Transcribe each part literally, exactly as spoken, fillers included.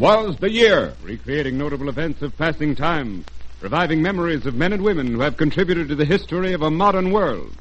was the year, recreating notable events of passing time, reviving memories of men and women who have contributed to the history of a modern world.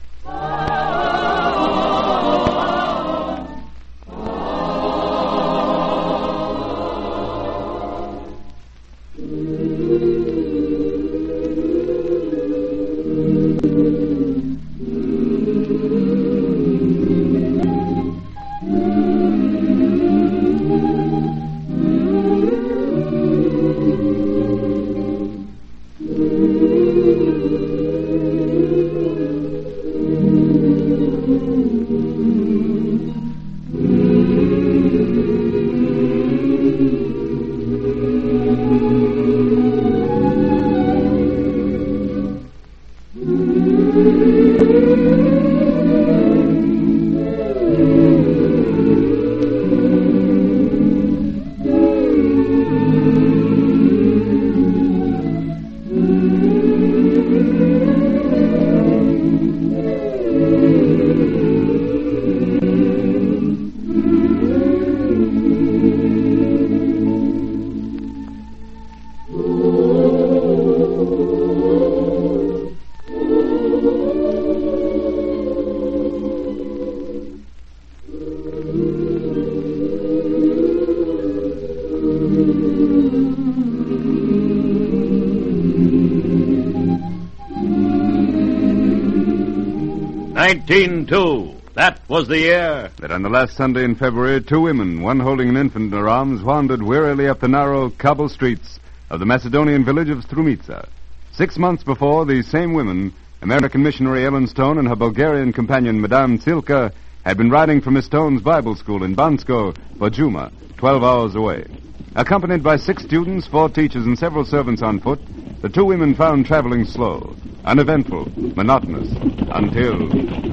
nineteen two. That was the year that on the last Sunday in February, two women, one holding an infant in her arms, wandered wearily up the narrow cobble streets of the Macedonian village of Strumitsa. Six months before, these same women, American missionary Ellen Stone and her Bulgarian companion, Madame Tsilka, had been riding from Miss Stone's Bible school in Bansko, Bojuma, twelve hours away. Accompanied by six students, four teachers, and several servants on foot, the two women found traveling slow, uneventful, monotonous, until...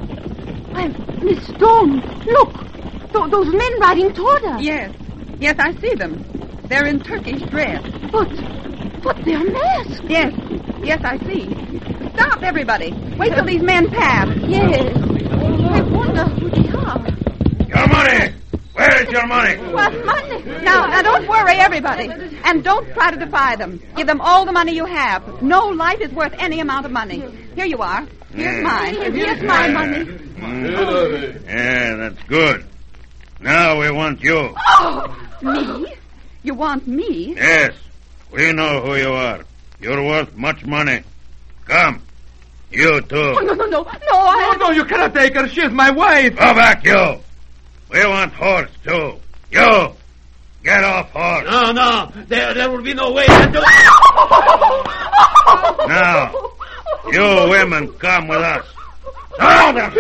Why, Miss Stone, look! Th- those men riding toward us. Yes. Yes, I see them. They're in Turkish dress. But, but they're masked. Yes. Yes, I see. Stop, everybody. Wait till these men pass. Yes. I wonder who they are. Your money! Where is your money? What money? Now, now, don't worry, everybody. And don't try to defy them. Give them all the money you have. No life is worth any amount of money. Here you are. Here's mine. Here's my money. Mm. Yeah, that's good. Now we want you. Oh, me? You want me? Yes. We know who you are. You're worth much money. Come. You too. Oh, no, no, no. No, I... No, no, you cannot take her. She's my wife. Go back, you. We want horse, too. You. Get off horse. No, no. There, there will be no way to do it. Now, you women come with us. Surround them.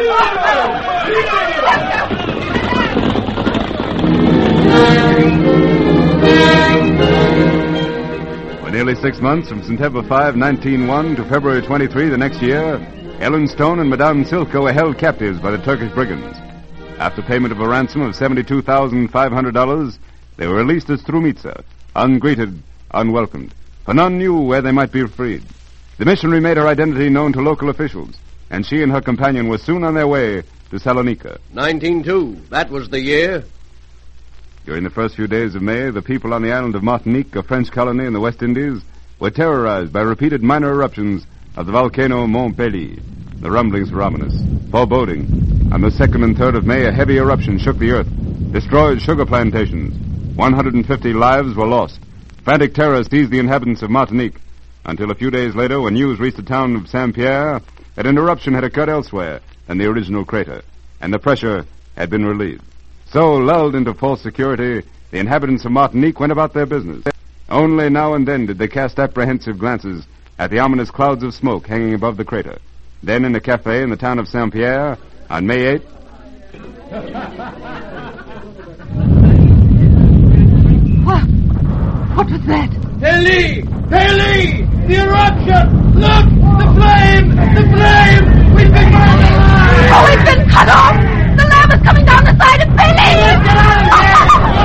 For nearly six months, from September fifth, nineteen oh one, to February twenty-third the next year, Ellen Stone and Madame Tsilka were held captives by the Turkish brigands. After payment of a ransom of seventy-two thousand five hundred dollars, they were released at Strumitsa, ungreeted, unwelcomed, for none knew where they might be freed. The missionary made her identity known to local officials, and she and her companion were soon on their way to Salonika. nineteen two. That was the year. During the first few days of May, the people on the island of Martinique, a French colony in the West Indies, were terrorized by repeated minor eruptions of the volcano Mont Pelee. The rumblings were ominous, foreboding. On the second and third of May, a heavy eruption shook the earth, destroyed sugar plantations. one hundred fifty lives were lost. Frantic terror seized the inhabitants of Martinique, until a few days later, when news reached the town of Saint-Pierre, that an eruption had occurred elsewhere than the original crater, and the pressure had been relieved. So, lulled into false security, the inhabitants of Martinique went about their business. Only now and then did they cast apprehensive glances at the ominous clouds of smoke hanging above the crater. Then, in a cafe in the town of Saint-Pierre, on May eighth... What? What was that? Pelee! Pelee! The eruption! Look! The flame! The flame! We've been burned alive! Oh, we've been cut off! The lava is coming down the side of Pelee! Get out of here! Get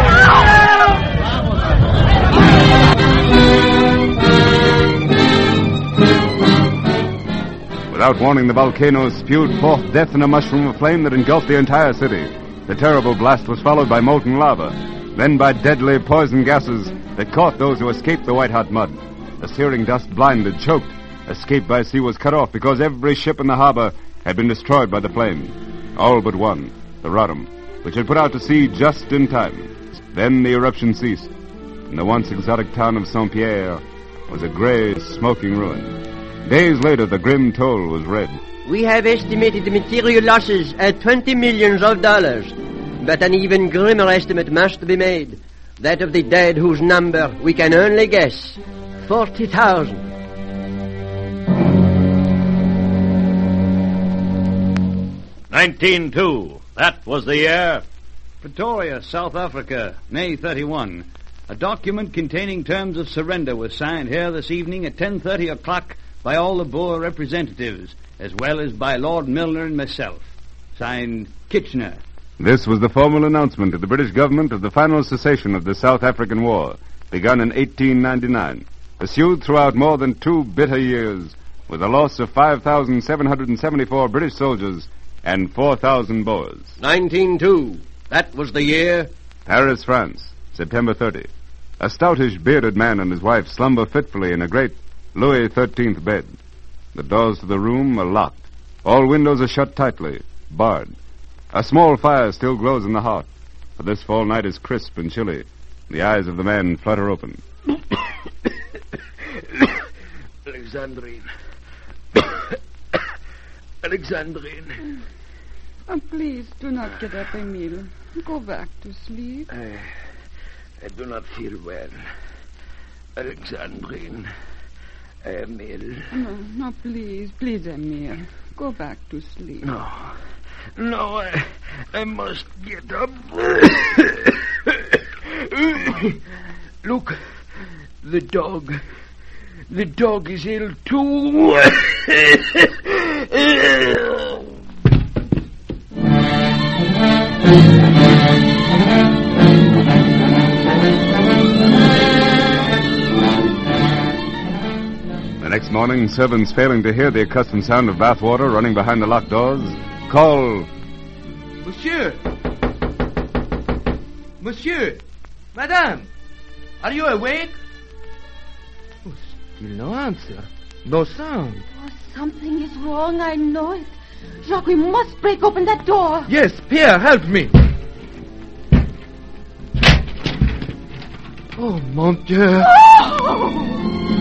out! Without warning, the volcano spewed forth death in a mushroom of flame that engulfed the entire city. The terrible blast was followed by molten lava. then by deadly poison gases that caught those who escaped the white-hot mud. The searing dust blinded, choked. Escape by sea was cut off because every ship in the harbor had been destroyed by the flame. All but one, the Rodham, which had put out to sea just in time. Then the eruption ceased, and the once exotic town of Saint-Pierre was a gray, smoking ruin. Days later, the grim toll was read. We have estimated the material losses at twenty millions of dollars, but an even grimmer estimate must be made. That of the dead whose number we can only guess. Forty thousand. nineteen two. That was the year. Pretoria, South Africa, May thirty-first. A document containing terms of surrender was signed here this evening at ten thirty o'clock by all the Boer representatives, as well as by Lord Milner and myself. Signed, Kitchener. This was the formal announcement to the British government of the final cessation of the South African War, begun in eighteen ninety-nine, pursued throughout more than two bitter years, with a loss of five thousand seven hundred seventy-four British soldiers and four thousand Boers. nineteen two. That was the year. Paris, France, September thirtieth. A stoutish, bearded man and his wife slumber fitfully in a great Louis the thirteenth bed. The doors to the room are locked. All windows are shut tightly, barred. A small fire still glows in the hearth, but this fall night is crisp and chilly. The eyes of the man flutter open. Alexandrine. Alexandrine. Oh, please, do not get up, Emile. Go back to sleep. I, I do not feel well. Alexandrine. Emile. No, no, please, please, Emile. Go back to sleep. No. No, I, I must get up. Look, the dog. The dog is ill, too. The next morning, servants failing to hear the accustomed sound of bathwater running behind the locked doors, call... Monsieur! Monsieur! Madame! Are you awake? Oh, still no answer. No sound. Oh, something is wrong, I know it. Jacques, we must break open that door. Yes, Pierre, help me. Oh, mon Dieu. Oh!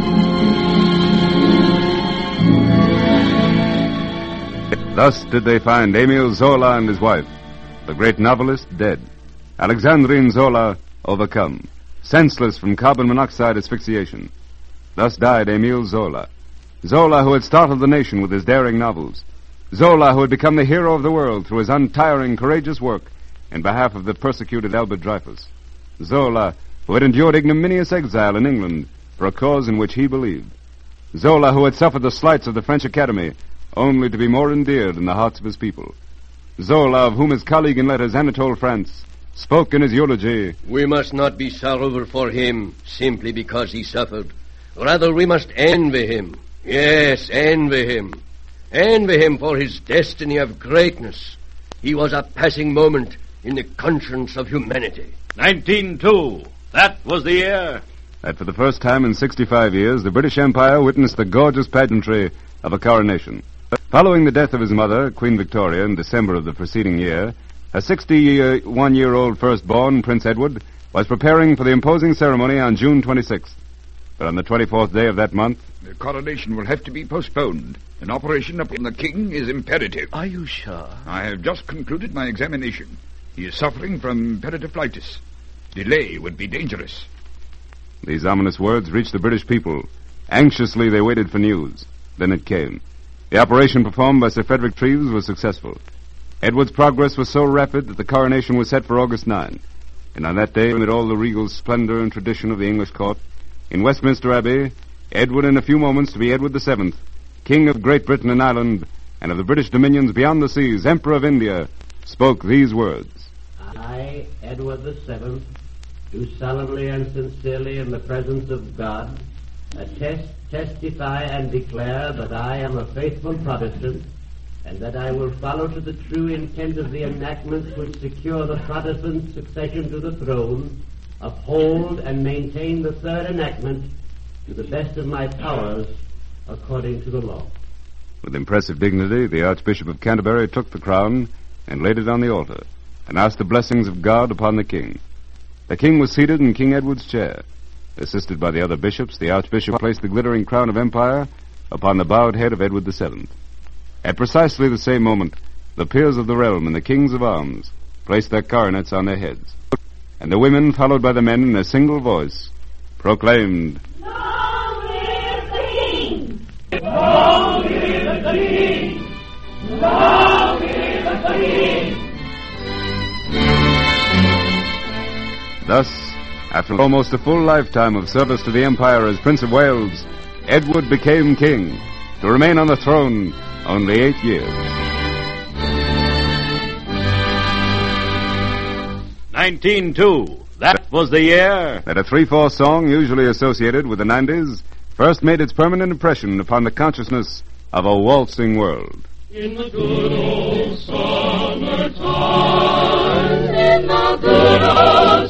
Thus did they find Emile Zola and his wife, the great novelist, dead. Alexandrine Zola overcome, senseless from carbon monoxide asphyxiation. Thus died Emile Zola. Zola, who had startled the nation with his daring novels. Zola, who had become the hero of the world through his untiring, courageous work in behalf of the persecuted Albert Dreyfus. Zola, who had endured ignominious exile in England for a cause in which he believed. Zola, who had suffered the slights of the French Academy, only to be more endeared in the hearts of his people. Zola, of whom his colleague in letters, Anatole France, spoke in his eulogy. We must not be sorrowful for him simply because he suffered. Rather, we must envy him. Yes, envy him. Envy him for his destiny of greatness. He was a passing moment in the conscience of humanity. nineteen two. That was the year. That for the first time in sixty-five years, the British Empire witnessed the gorgeous pageantry of a coronation. Following the death of his mother, Queen Victoria, in December of the preceding year, her sixty-one-year-old firstborn, Prince Edward, was preparing for the imposing ceremony on June twenty-sixth. But on the twenty-fourth day of that month... The coronation will have to be postponed. An operation upon the king is imperative. Are you sure? I have just concluded my examination. He is suffering from peritonitis. Delay would be dangerous. These ominous words reached the British people. Anxiously they waited for news. Then it came. The operation performed by Sir Frederick Treves was successful. Edward's progress was so rapid that the coronation was set for August ninth. And on that day, amid all the regal splendor and tradition of the English court, in Westminster Abbey, Edward, in a few moments to be Edward the Seventh, King of Great Britain and Ireland, and of the British dominions beyond the seas, Emperor of India, spoke these words. I, Edward the Seventh, do solemnly and sincerely in the presence of God attest, testify, and declare that I am a faithful Protestant, and that I will follow to the true intent of the enactments which secure the Protestant succession to the throne, uphold and maintain the third enactment to the best of my powers according to the law. With impressive dignity, the Archbishop of Canterbury took the crown and laid it on the altar and asked the blessings of God upon the king. The king was seated in King Edward's chair. Assisted by the other bishops, the Archbishop placed the glittering crown of empire upon the bowed head of Edward the Seventh. At precisely the same moment, the peers of the realm and the kings of arms placed their coronets on their heads, and the women, followed by the men in a single voice, proclaimed, "Long live the King! Long live the King! Long live the King!" Thus, after almost a full lifetime of service to the Empire as Prince of Wales, Edward became king, to remain on the throne only eight years. nineteen oh two. That was the year that a three four song usually associated with the nineties first made its permanent impression upon the consciousness of a waltzing world. In the good old summertime, in the good old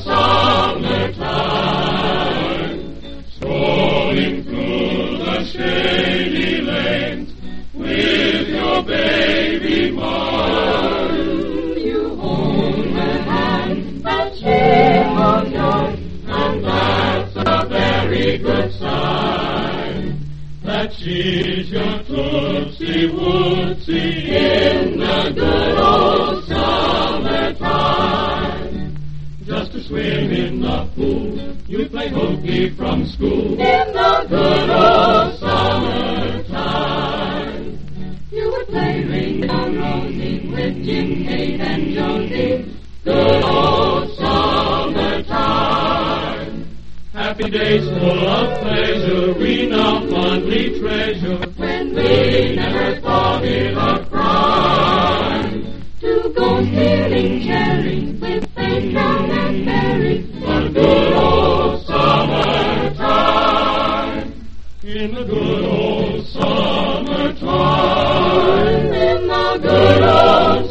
summertime, strolling through the shady lanes with your baby mine, you hold her hand and cheer for joy, and that's a very good sign that she's your Tootsie Wootsie in the good old summertime. Just to swim in the pool, you play hokey from school in the good old summertime. You would play ring-a-rosy with Jim, Kate, and Josie, good old summertime. Happy days full of pleasure, we now fondly treasure, when we never thought it a crime to go stealing cherries with Saint John and Mary, the good old summertime. In the good old summertime, in the good old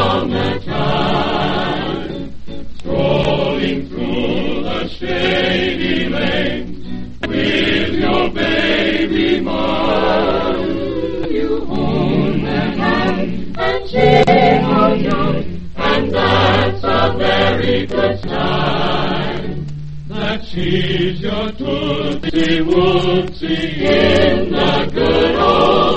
summertime, strolling through the shady lanes with your baby mine, you hold her hand and cheer for joy, and that's a very good sign that she's your Tootsie Wootsie in the good old